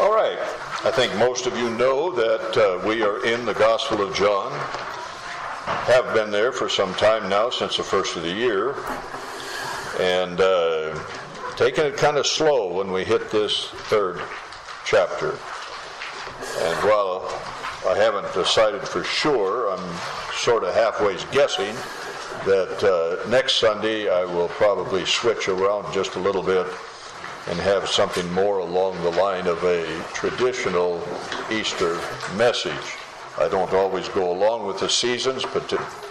All right. I think most of you know that we are in the Gospel of John. Have been there for some time now, since the first of the year. And taking it kind of slow when we hit this third chapter. And while I haven't decided for sure, I'm sort of halfway guessing that next Sunday I will probably switch around just a little bit and have something more along the line of a traditional Easter message. I don't always go along with the seasons, but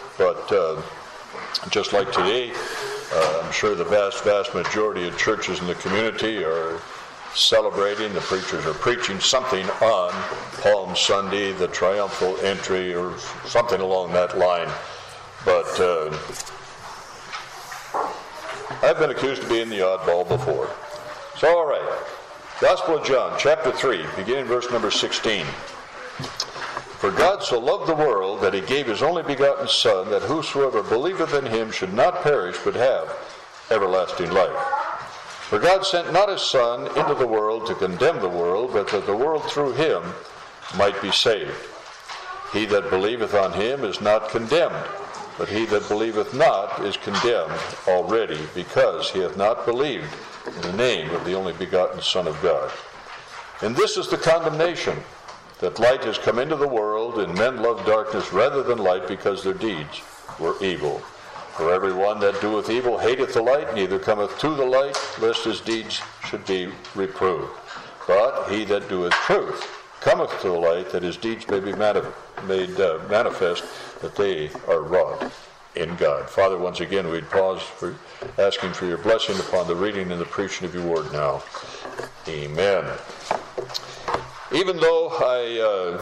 just like today, I'm sure the vast majority of churches in the community are celebrating, the preachers are preaching something on Palm Sunday, the triumphal entry, or something along that line. But I've been accused of being the oddball before. So, all right. Gospel of John, chapter 3, beginning verse number 16. For God so loved the world that he gave his only begotten Son, that whosoever believeth in him should not perish, but have everlasting life. For God sent not his Son into the world to condemn the world, but that the world through him might be saved. He that believeth on him is not condemned, but he that believeth not is condemned already, because he hath not believed in the name of the only begotten Son of God. And this is the condemnation, that light has come into the world, and men love darkness rather than light, because their deeds were evil. For every one that doeth evil hateth the light, neither cometh to the light, lest his deeds should be reproved. But he that doeth truth cometh to the light, that his deeds may be made manifest, that they are wrought in God. Father, once again, we'd pause for asking for your blessing upon the reading and the preaching of your word now. Amen. Even though I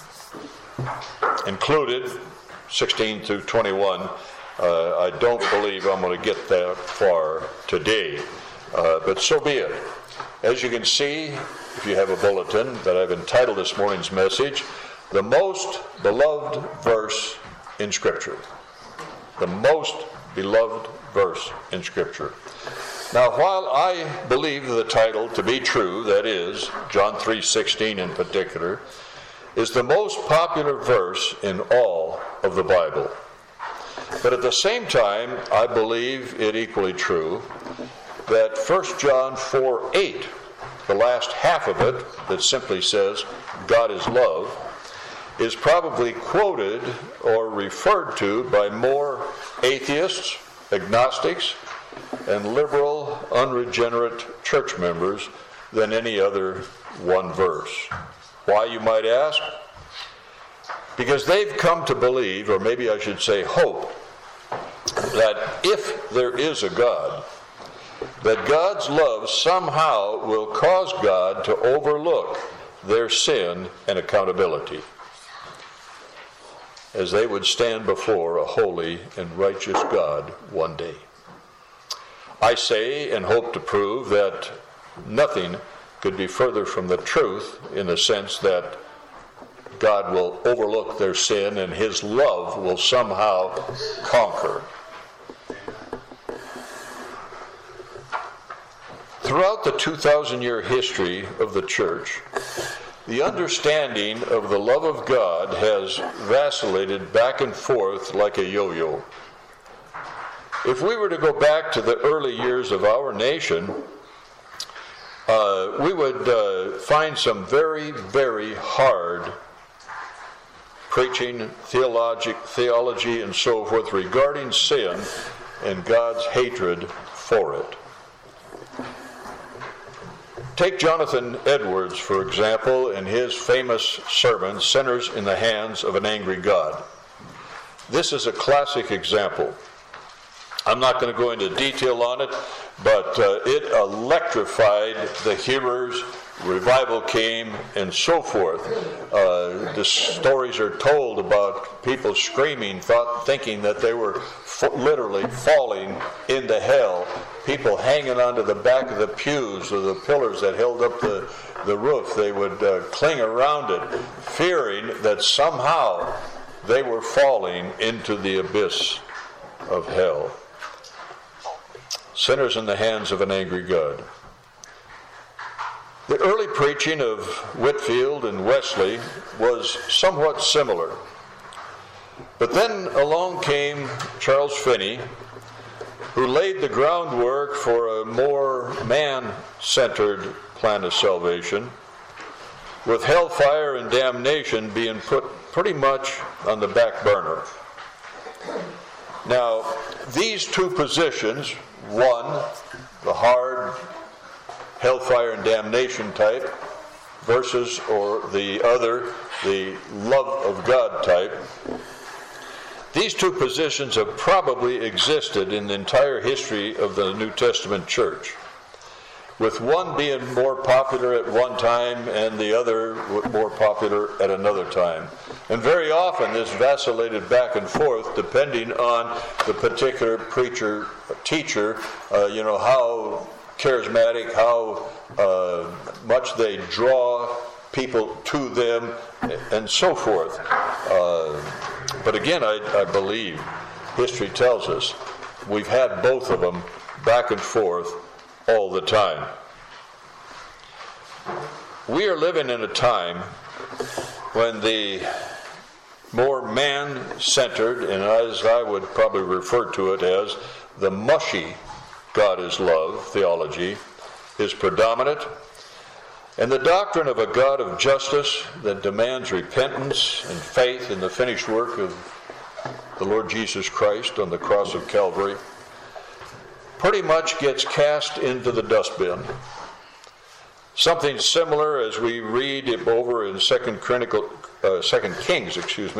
included 16 through 21, I don't believe I'm going to get that far today. But so be it. As you can see, if you have a bulletin, that I've entitled this morning's message, The Most Beloved Verse in Scripture. The most beloved verse in Scripture. Now, while I believe the title to be true, that is, John 3:16 in particular, is the most popular verse in all of the Bible. But at the same time, I believe it equally true that 1 John 4:8, the last half of it, that simply says, God is love, is probably quoted or referred to by more atheists, agnostics, and liberal, unregenerate church members than any other one verse. Why, you might ask? Because they've come to believe, or maybe I should say hope, that if there is a God, that God's love somehow will cause God to overlook their sin and accountability, as they would stand before a holy and righteous God one day. I say and hope to prove that nothing could be further from the truth, in the sense that God will overlook their sin and his love will somehow conquer. Throughout the 2,000-year history of the church, the understanding of the love of God has vacillated back and forth like a yo-yo. If we were to go back to the early years of our nation, we would find some very, very hard preaching, theology, and so forth regarding sin and God's hatred for it. Take Jonathan Edwards, for example, in his famous sermon, Sinners in the Hands of an Angry God. This is a classic example. I'm not going to go into detail on it, but it electrified the hearers. Revival came, and so forth. The stories are told about people screaming, thinking that they were literally falling into hell. People hanging onto the back of the pews or the pillars that held up the roof. They would cling around it, fearing that somehow they were falling into the abyss of hell. Sinners in the hands of an angry God. The early preaching of Whitefield and Wesley was somewhat similar. But then along came Charles Finney, who laid the groundwork for a more man-centered plan of salvation, with hellfire and damnation being put pretty much on the back burner. Now, these two positions, one, the hard hellfire and damnation type, versus, or the other, the love of God type, these two positions have probably existed in the entire history of the New Testament church, with one being more popular at one time and the other more popular at another time. And very often this vacillated back and forth depending on the particular preacher, teacher, how charismatic, how much they draw people to them, and so forth. But again, I believe history tells us we've had both of them back and forth all the time. We are living in a time when the more man-centered, and as I would probably refer to it as the mushy God is love theology, is predominant, and the doctrine of a God of justice that demands repentance and faith in the finished work of the Lord Jesus Christ on the cross of Calvary pretty much gets cast into the dustbin. Something similar as we read over in 2 Kings,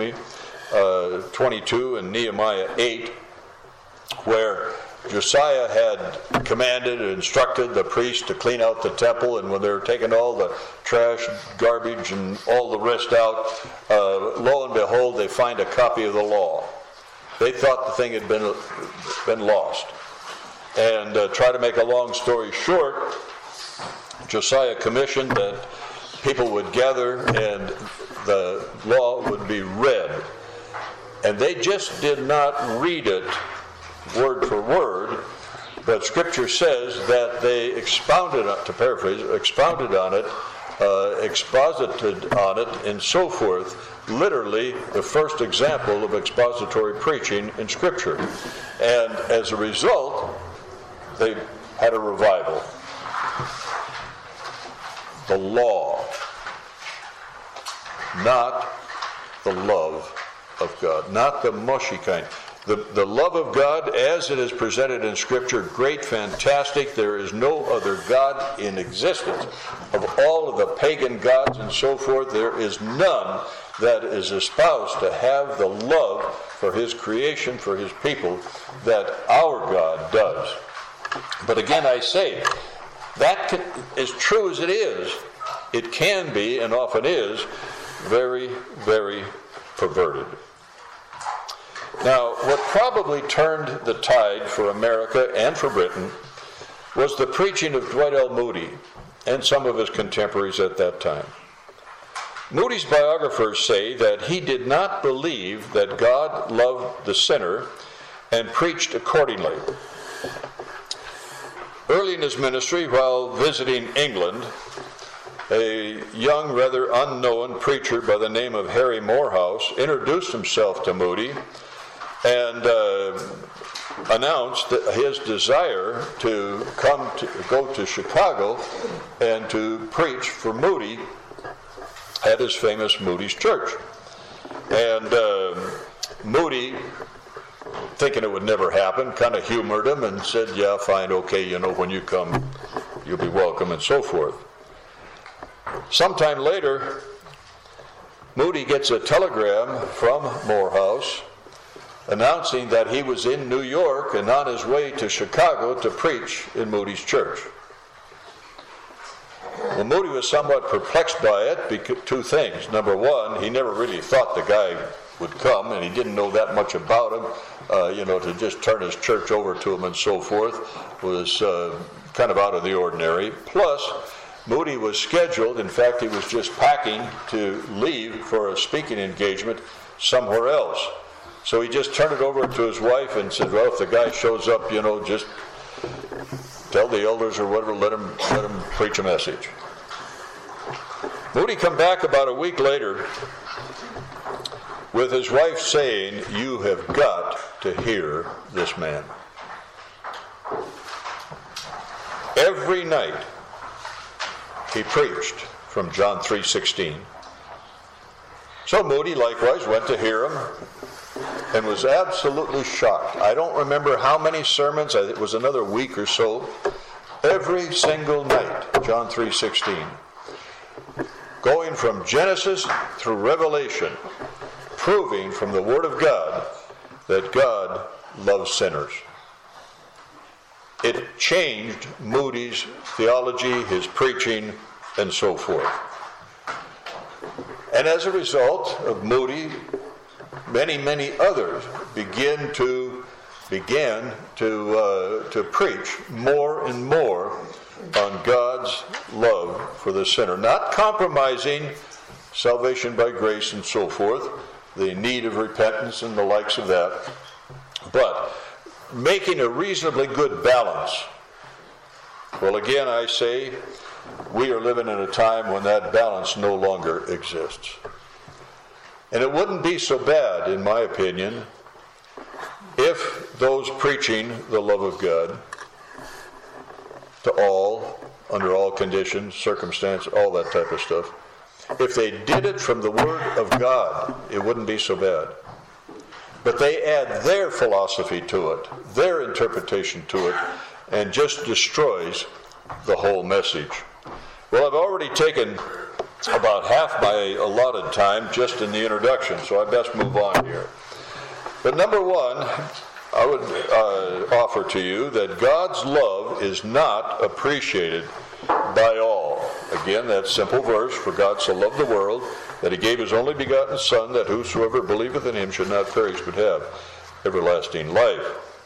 22 and Nehemiah 8, where Josiah had commanded and instructed the priests to clean out the temple, and when they were taking all the trash, garbage, and all the rest out, lo and behold, they find a copy of the law. They thought the thing had been lost. And try to make a long story short, Josiah commissioned that people would gather and the law would be read. And they just did not read it word for word, but Scripture says that they expounded on it, to paraphrase, expounded on it, exposited on it, and so forth. Literally the first example of expository preaching in Scripture. And as a result, they had a revival. The law, not the love of God, not the mushy kind. The love of God as it is presented in Scripture, great, fantastic. There is no other God in existence. Of all of the pagan gods and so forth, there is none that is espoused to have the love for His creation, for His people, that our God does. But again, I say, that as true as it can be, and often is, very, very perverted. Now, what probably turned the tide for America and for Britain was the preaching of Dwight L. Moody and some of his contemporaries at that time. Moody's biographers say that he did not believe that God loved the sinner and preached accordingly. Early in his ministry, while visiting England, a young, rather unknown preacher by the name of Harry Morehouse introduced himself to Moody and announced that his desire to go to Chicago and to preach for Moody at his famous Moody's Church. And Moody, thinking it would never happen, kind of humored him and said, yeah, fine, okay, when you come, you'll be welcome, and so forth. Sometime later, Moody gets a telegram from Morehouse announcing that he was in New York and on his way to Chicago to preach in Moody's Church. Well, Moody was somewhat perplexed by it because two things. Number one, he never really thought the guy would come, and he didn't know that much about him. To just turn his church over to him and so forth was kind of out of the ordinary. Plus, Moody was scheduled, in fact, he was just packing to leave for a speaking engagement somewhere else. So he just turned it over to his wife and said, well, if the guy shows up, just tell the elders or whatever, let him preach a message. Moody come back about a week later with his wife saying, "You have got to hear this man." Every night he preached from John 3:16. So Moody likewise went to hear him and was absolutely shocked. I don't remember how many sermons, it was another week or so, every single night, John 3:16. Going from Genesis through Revelation, proving from the Word of God that God loves sinners. It changed Moody's theology, his preaching, and so forth. And as a result of Moody, many others began to preach more and more on God's love for the sinner, not compromising salvation by grace and so forth, the need of repentance and the likes of that, but making a reasonably good balance. Well, again, I say we are living in a time when that balance no longer exists. And it wouldn't be so bad, in my opinion, if those preaching the love of God to all, under all conditions, circumstances, all that type of stuff, if they did it from the Word of God, it wouldn't be so bad. But they add their philosophy to it, their interpretation to it, and just destroys the whole message. Well, I've already taken about half my allotted time just in the introduction, so I best move on here. But number one, I would offer to you that God's love is not appreciated by all. Again, that simple verse, "For God so loved the world, that he gave his only begotten Son, that whosoever believeth in him should not perish but have everlasting life."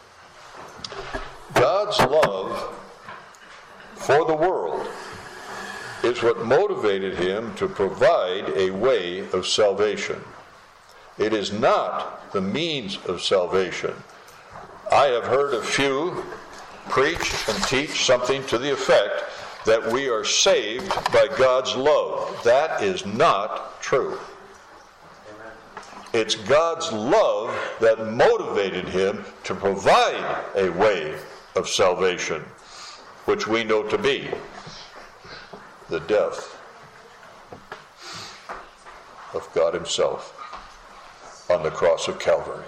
God's love for the world is what motivated him to provide a way of salvation. It is not the means of salvation. I have heard a few preach and teach something to the effect that we are saved by God's love. That is not true. It's God's love that motivated him to provide a way of salvation, which we know to be the death of God himself on the cross of Calvary.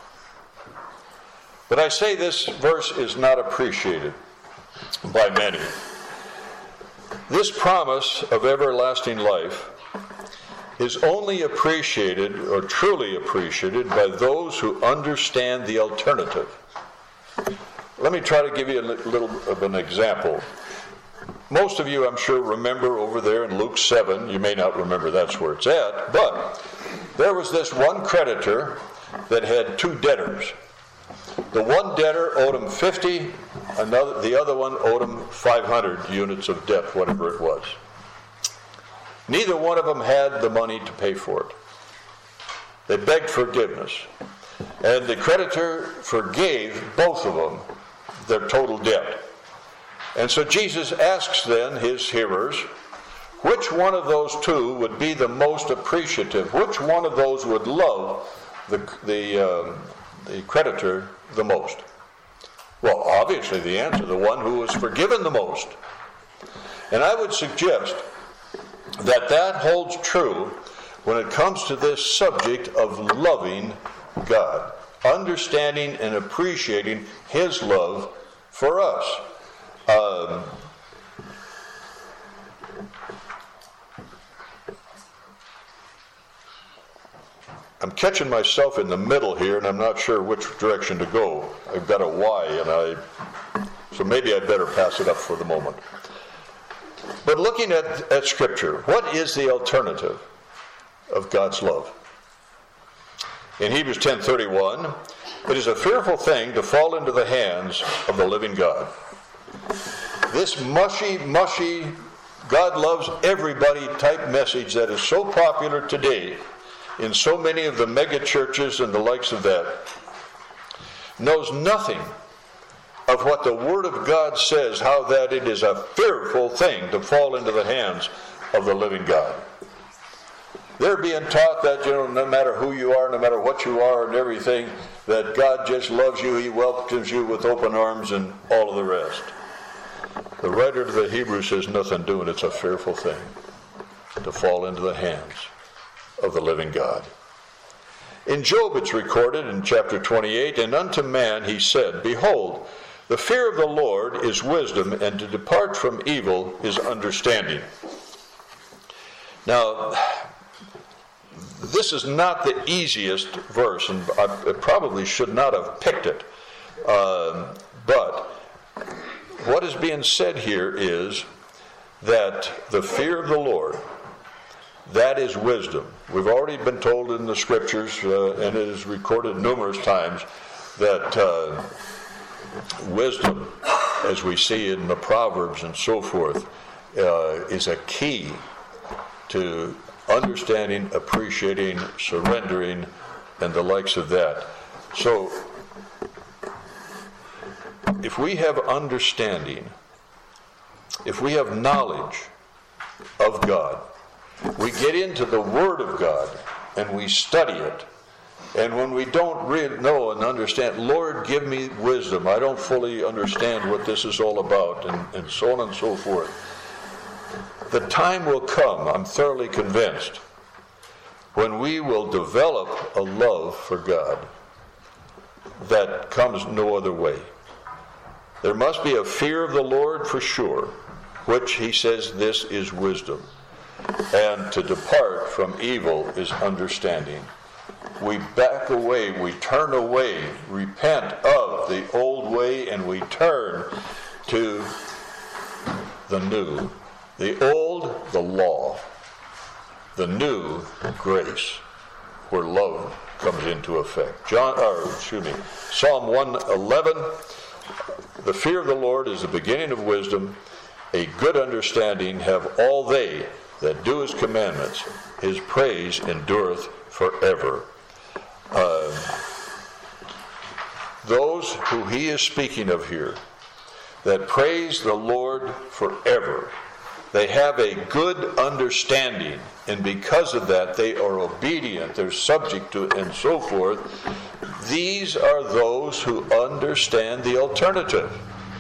But I say this verse is not appreciated by many. This promise of everlasting life is only appreciated or truly appreciated by those who understand the alternative. Let me try to give you a little of an example. Most of you, I'm sure, remember over there in Luke 7, you may not remember that's where it's at, but there was this one creditor that had two debtors. The one debtor owed him 50, the other one owed him 500 units of debt, whatever it was. Neither one of them had the money to pay for it. They begged forgiveness. And the creditor forgave both of them their total debt. And so Jesus asks then his hearers, which one of those two would be the most appreciative? Which one of those would love the creditor the most? Well, obviously the answer, the one who was forgiven the most. And I would suggest that that holds true when it comes to this subject of loving God, understanding and appreciating his love for us. I'm catching myself in the middle here, and I'm not sure which direction to go. I've got a Y, so maybe I'd better pass it up for the moment. But looking at Scripture, what is the alternative of God's love? In Hebrews 10:31, it is a fearful thing to fall into the hands of the living God. This mushy, God loves everybody type message that is so popular today in so many of the mega churches and the likes of that knows nothing of what the Word of God says, how that it is a fearful thing to fall into the hands of the living God. They're being taught that, no matter who you are, no matter what you are and everything, that God just loves you, He welcomes you with open arms and all of the rest. The writer to the Hebrews says nothing doing. It's a fearful thing to fall into the hands of the living God. In Job it's recorded in chapter 28, and unto man he said, Behold, the fear of the Lord is wisdom, and to depart from evil is understanding. Now, this is not the easiest verse, and I probably should not have picked it. But what is being said here is that the fear of the Lord, that is wisdom. We've already been told in the Scriptures, and it is recorded numerous times, that wisdom, as we see in the Proverbs and so forth, is a key to understanding, appreciating, surrendering, and the likes of that. So, if we have understanding, if we have knowledge of God, we get into the Word of God and we study it. And when we don't really know and understand, Lord, give me wisdom. I don't fully understand what this is all about, and so on and so forth. The time will come, I'm thoroughly convinced, when we will develop a love for God that comes no other way. There must be a fear of the Lord for sure, which he says this is wisdom. And to depart from evil is understanding. We back away, we turn away, repent of the old way, and we turn to the new. The old, the law. The new, grace, where love comes into effect. Psalm 111, the fear of the Lord is the beginning of wisdom. A good understanding have all they that do his commandments. His praise endureth forever. Those who he is speaking of here, that praise the Lord forever, they have a good understanding, and because of that they are obedient, they're subject to it, and so forth. These are those who understand the alternative.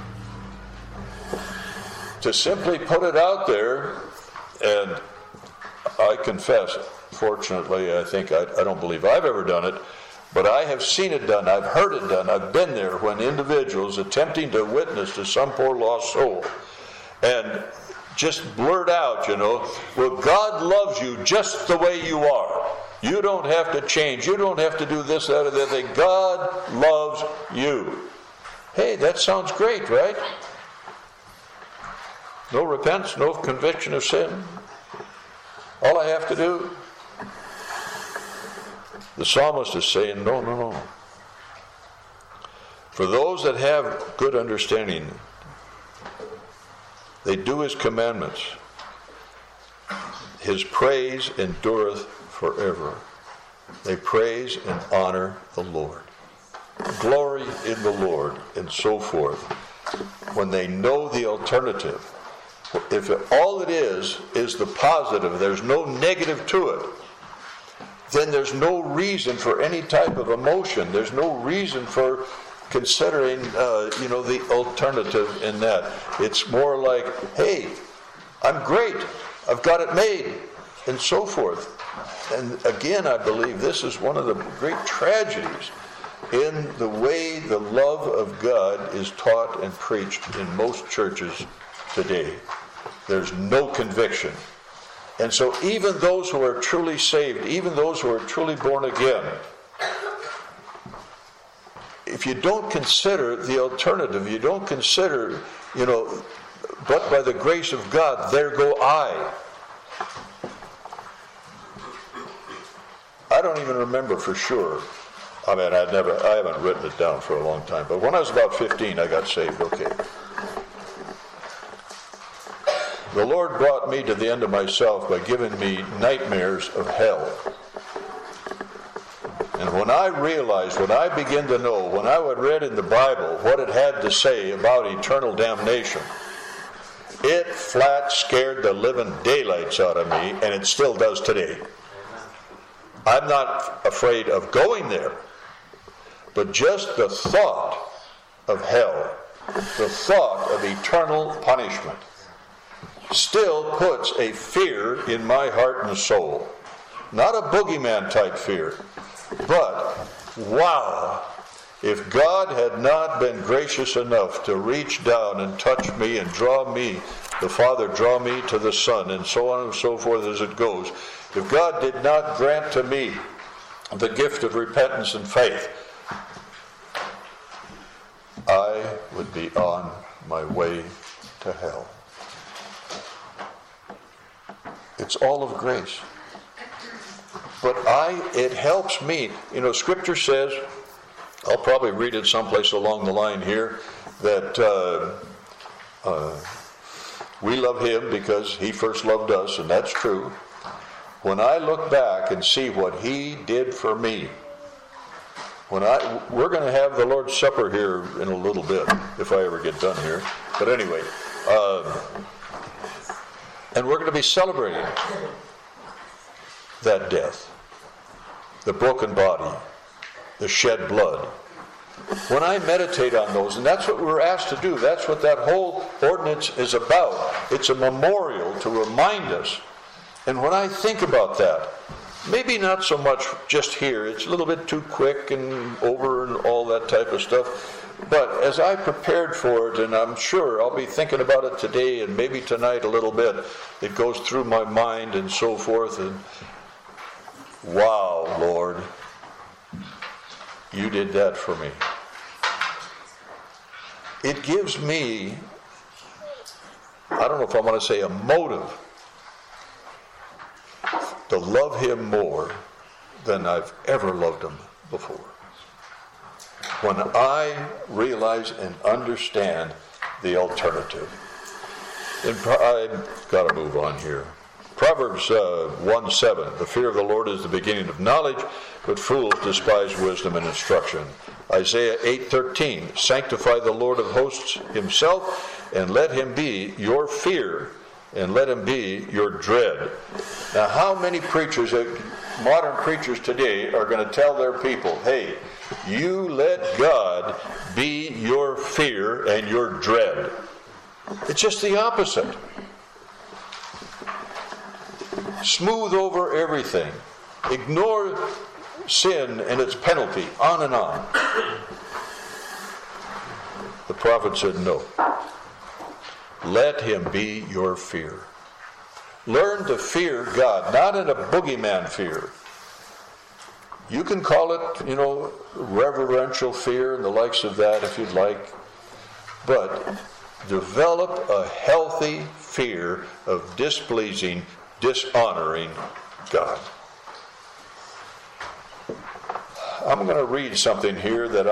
To simply put it out there, and I confess, fortunately, I don't believe I've ever done it, but I have seen it done, I've heard it done, I've been there when individuals attempting to witness to some poor lost soul, and just blurt out, well, God loves you just the way you are. You don't have to change. You don't have to do this, that, or that thing. God loves you. Hey, that sounds great, right? No repentance, no conviction of sin. All I have to do. The psalmist is saying, no. For those that have good understanding, they do his commandments. His praise endureth forever. They praise and honor the Lord. Glory in the Lord, and so forth. When they know the alternative, if all it is the positive, there's no negative to it, then there's no reason for any type of emotion. There's no reason for considering, the alternative in that. It's more like, hey, I'm great. I've got it made, and so forth. And again, I believe this is one of the great tragedies in the way the love of God is taught and preached in most churches today. There's no conviction. And so even those who are truly saved, even those who are truly born again, if you don't consider the alternative, you don't consider, but by the grace of God, there go I. I don't even remember for sure. I haven't written it down for a long time, but when I was about 15, I got saved, okay. The Lord brought me to the end of myself by giving me nightmares of hell. And when I realized, when I began to know, when I had read in the Bible what it had to say about eternal damnation, It flat scared the living daylights out of me, and it still does today. I'm not afraid of going there, but just the thought of hell, the thought of eternal punishment, still puts a fear in my heart and soul. Not a boogeyman type fear, but wow, if God had not been gracious enough to reach down and touch me and draw me, the Father draw me to the Son, and so on and so forth as it goes, if God did not grant to me the gift of repentance and faith, I would be on my way to hell. It's all of grace. But it helps me. You know, Scripture says, I'll probably read it someplace along the line here, that we love Him because He first loved us, and that's true. When I look back and see what He did for me, we're going to have the Lord's Supper here in a little bit, if I ever get done here. But anyway, and we're going to be celebrating that death, the broken body, the shed blood. When I meditate on those, and that's what we're asked to do, that's what that whole ordinance is about. It's a memorial to remind us. And when I think about that, maybe not so much just here, it's a little bit too quick and over and all that type of stuff. But as I prepared for it, and I'm sure I'll be thinking about it today and maybe tonight a little bit, it goes through my mind and so forth. And wow, Lord, you did that for me. It gives me, I don't know if I want to say a motive, to love Him more than I've ever loved Him before. When I realize and understand the alternative. I've got to move on here. Proverbs 1:7, the fear of the Lord is the beginning of knowledge, but fools despise wisdom and instruction. Isaiah 8:13, sanctify the Lord of hosts Himself, and let Him be your fear, and let Him be your dread. Now, how many preachers, modern preachers today, are going to tell their people, hey, you let God be your fear and your dread? It's just the opposite. Smooth over everything. Ignore sin and its penalty, on and on. The prophet said no. Let Him be your fear. Learn to fear God, not in a boogeyman fear. You can call it, reverential fear and the likes of that if you'd like. But develop a healthy fear of displeasing, dishonoring God. I'm going to read something here that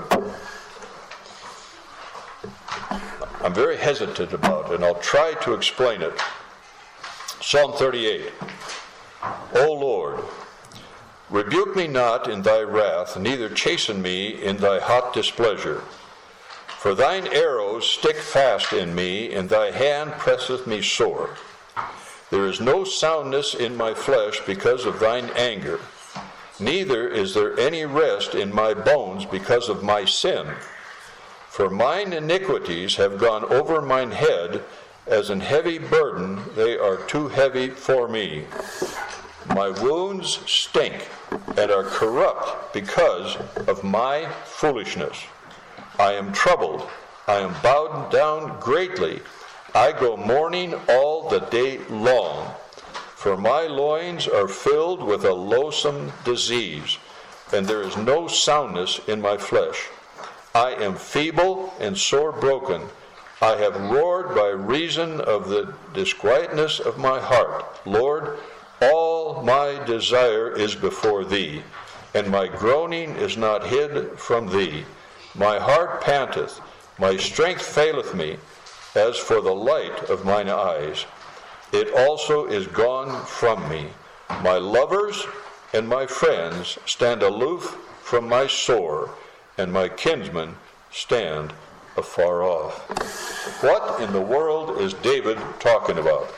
I'm very hesitant about, and I'll try to explain it. Psalm 38. O Lord, rebuke me not in thy wrath, neither chasten me in thy hot displeasure. For thine arrows stick fast in me, and thy hand presseth me sore. There is no soundness in my flesh because of thine anger, neither is there any rest in my bones because of my sin. For mine iniquities have gone over mine head, as an heavy burden they are too heavy for me. My wounds stink and are corrupt because of my foolishness. I am troubled, I am bowed down greatly. I go mourning all the day long, for my loins are filled with a loathsome disease, and there is no soundness in my flesh. I am feeble and sore broken. I have roared by reason of the disquietness of my heart. Lord, all my desire is before thee, and my groaning is not hid from thee. My heart panteth, my strength faileth me, as for the light of mine eyes. It also is gone from me. My lovers and my friends stand aloof from my sore, and my kinsmen stand afar off. What in the world is David talking about?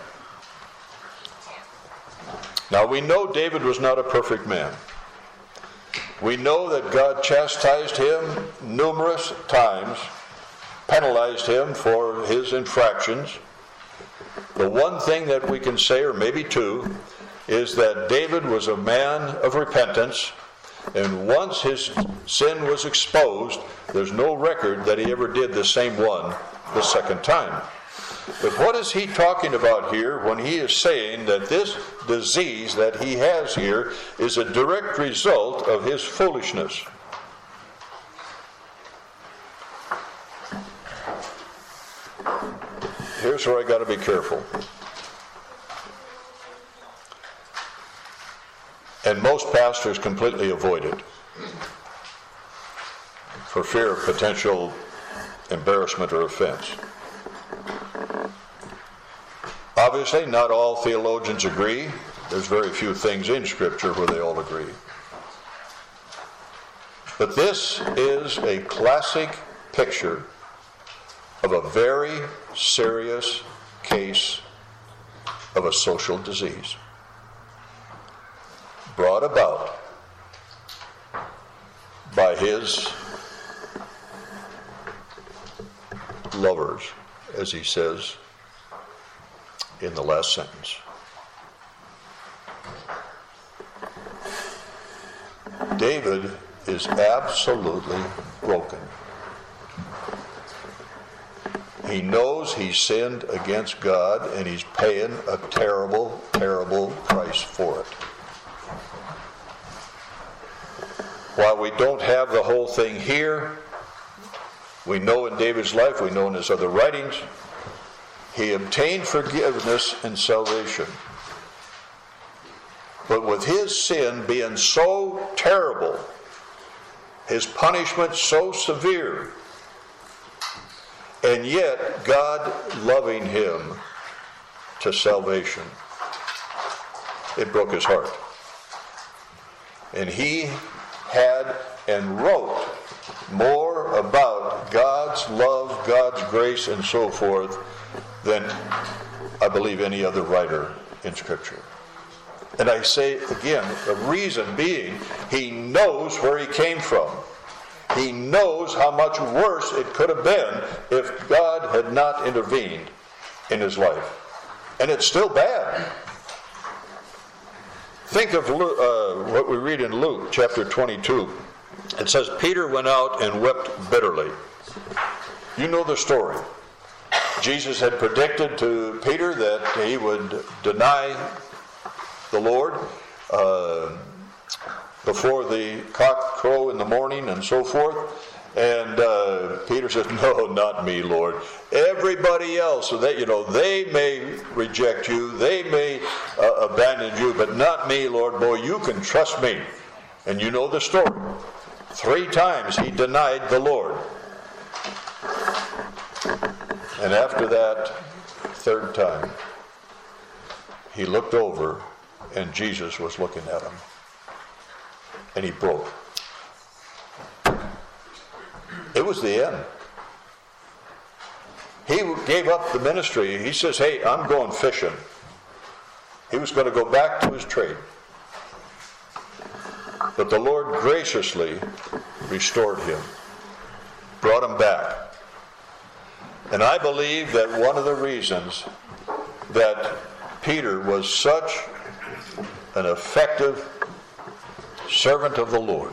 Now we know David was not a perfect man. We know that God chastised him numerous times, penalized him for his infractions. The one thing that we can say, or maybe two, is that David was a man of repentance, and once his sin was exposed, there's no record that he ever did the same one the second time. But what is he talking about here when he is saying that this disease that he has here is a direct result of his foolishness? Here's where I got to be careful. And most pastors completely avoid it for fear of potential embarrassment or offense. Obviously, not all theologians agree. There's very few things in Scripture where they all agree. But this is a classic picture of a very serious case of a social disease brought about by his lovers, as he says in the last sentence. David is absolutely broken. He knows he sinned against God, and he's paying a terrible, terrible price for it. While we don't have the whole thing here, we know in David's life, we know in his other writings, he obtained forgiveness and salvation. But with his sin being so terrible, his punishment so severe, and yet God loving him to salvation, it broke his heart. And he had and wrote more about God's love, God's grace, and so forth than I believe any other writer in Scripture. And I say again, the reason being, he knows where he came from. He knows how much worse it could have been if God had not intervened in his life. And it's still bad. Think of what we read in Luke chapter 22. It says, Peter went out and wept bitterly. You know the story. Jesus had predicted to Peter that he would deny the Lord before the cock crow in the morning and so forth. And Peter says, no, not me, Lord. Everybody else, so that, they may reject you, they may abandon you, but not me, Lord. Boy, you can trust me. And you know the story. 3 times he denied the Lord. And after that 3rd time, he looked over and Jesus was looking at him. And he broke. It was the end. He gave up the ministry. He says, hey, I'm going fishing. He was going to go back to his trade. But the Lord graciously restored him, brought him back. And I believe that one of the reasons that Peter was such an effective servant of the Lord,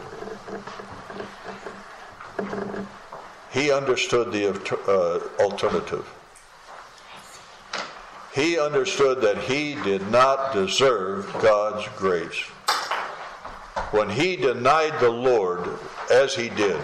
he understood the alternative. He understood that he did not deserve God's grace. When he denied the Lord as he did,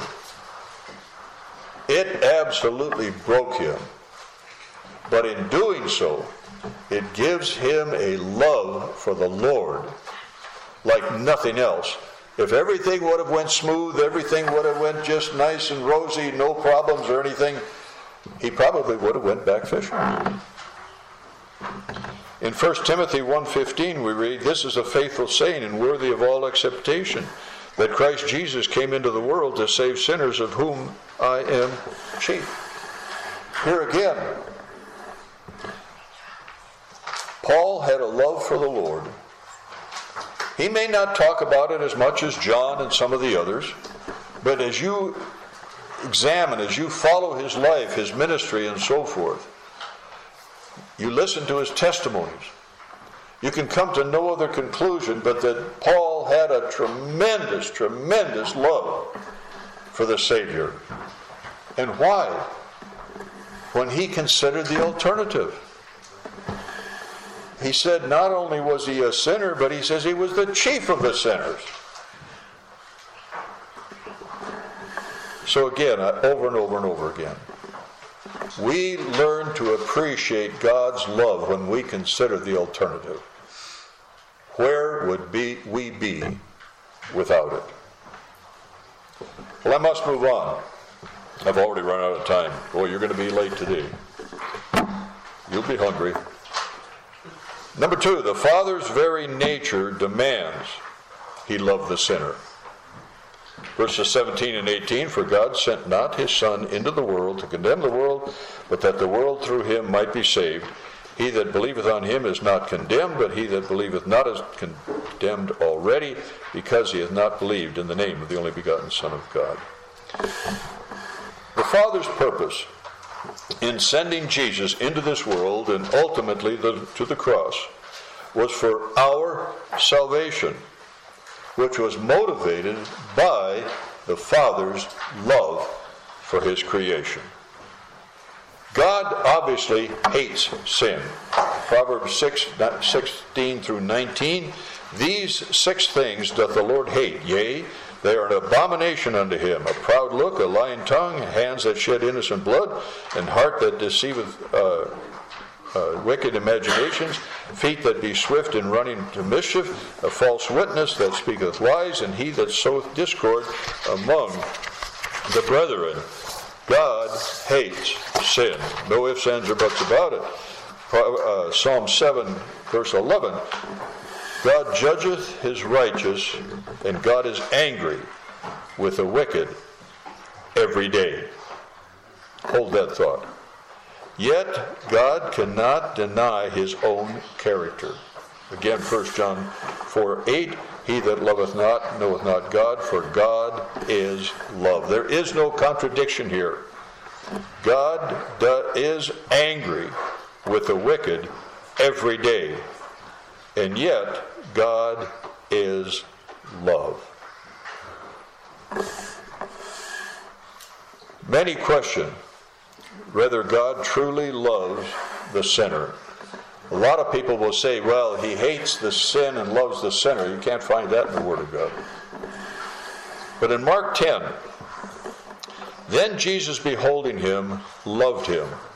it absolutely broke him. But in doing so, it gives him a love for the Lord like nothing else. If everything would have went smooth, everything would have went just nice and rosy, no problems or anything, he probably would have went back fishing. In 1 Timothy 1:15 we read, this is a faithful saying and worthy of all acceptation, that Christ Jesus came into the world to save sinners, of whom I am chief. Here again, Paul had a love for the Lord. He may not talk about it as much as John and some of the others, but as you examine, as you follow his life, his ministry, and so forth, you listen to his testimonies, you can come to no other conclusion but that Paul had a tremendous, tremendous love for the Savior. And why? When he considered the alternative. He said not only was he a sinner, but he says he was the chief of the sinners. So again, over and over and over again, we learn to appreciate God's love when we consider the alternative. Where would we be without it? Well, I must move on. I've already run out of time. Boy, you're going to be late today. You'll be hungry. Number 2, the Father's very nature demands he love the sinner. Verses 17 and 18, for God sent not his Son into the world to condemn the world, but that the world through him might be saved. He that believeth on him is not condemned, but he that believeth not is condemned already, because he hath not believed in the name of the only begotten Son of God. The Father's purpose in sending Jesus into this world and ultimately to the cross was for our salvation, which was motivated by the Father's love for his creation. God obviously hates sin. Proverbs 6:16 through 19, these 6 things doth the Lord hate, yea, they are an abomination unto him, a proud look, a lying tongue, hands that shed innocent blood, and heart that deceiveth wicked imaginations, feet that be swift in running to mischief, a false witness that speaketh lies, and he that soweth discord among the brethren. God hates sin. No ifs, ands, or buts about it. Psalm 7, verse 11. God judgeth his righteous, and God is angry with the wicked every day. Hold that thought. Yet God cannot deny his own character. Again, 1 John 4:8, he that loveth not knoweth not God, for God is love. There is no contradiction here. God is angry with the wicked every day, and yet God is love. Many question whether God truly loves the sinner. A lot of people will say, well, he hates the sin and loves the sinner. You can't find that in the Word of God. But in Mark 10, then Jesus beholding him loved him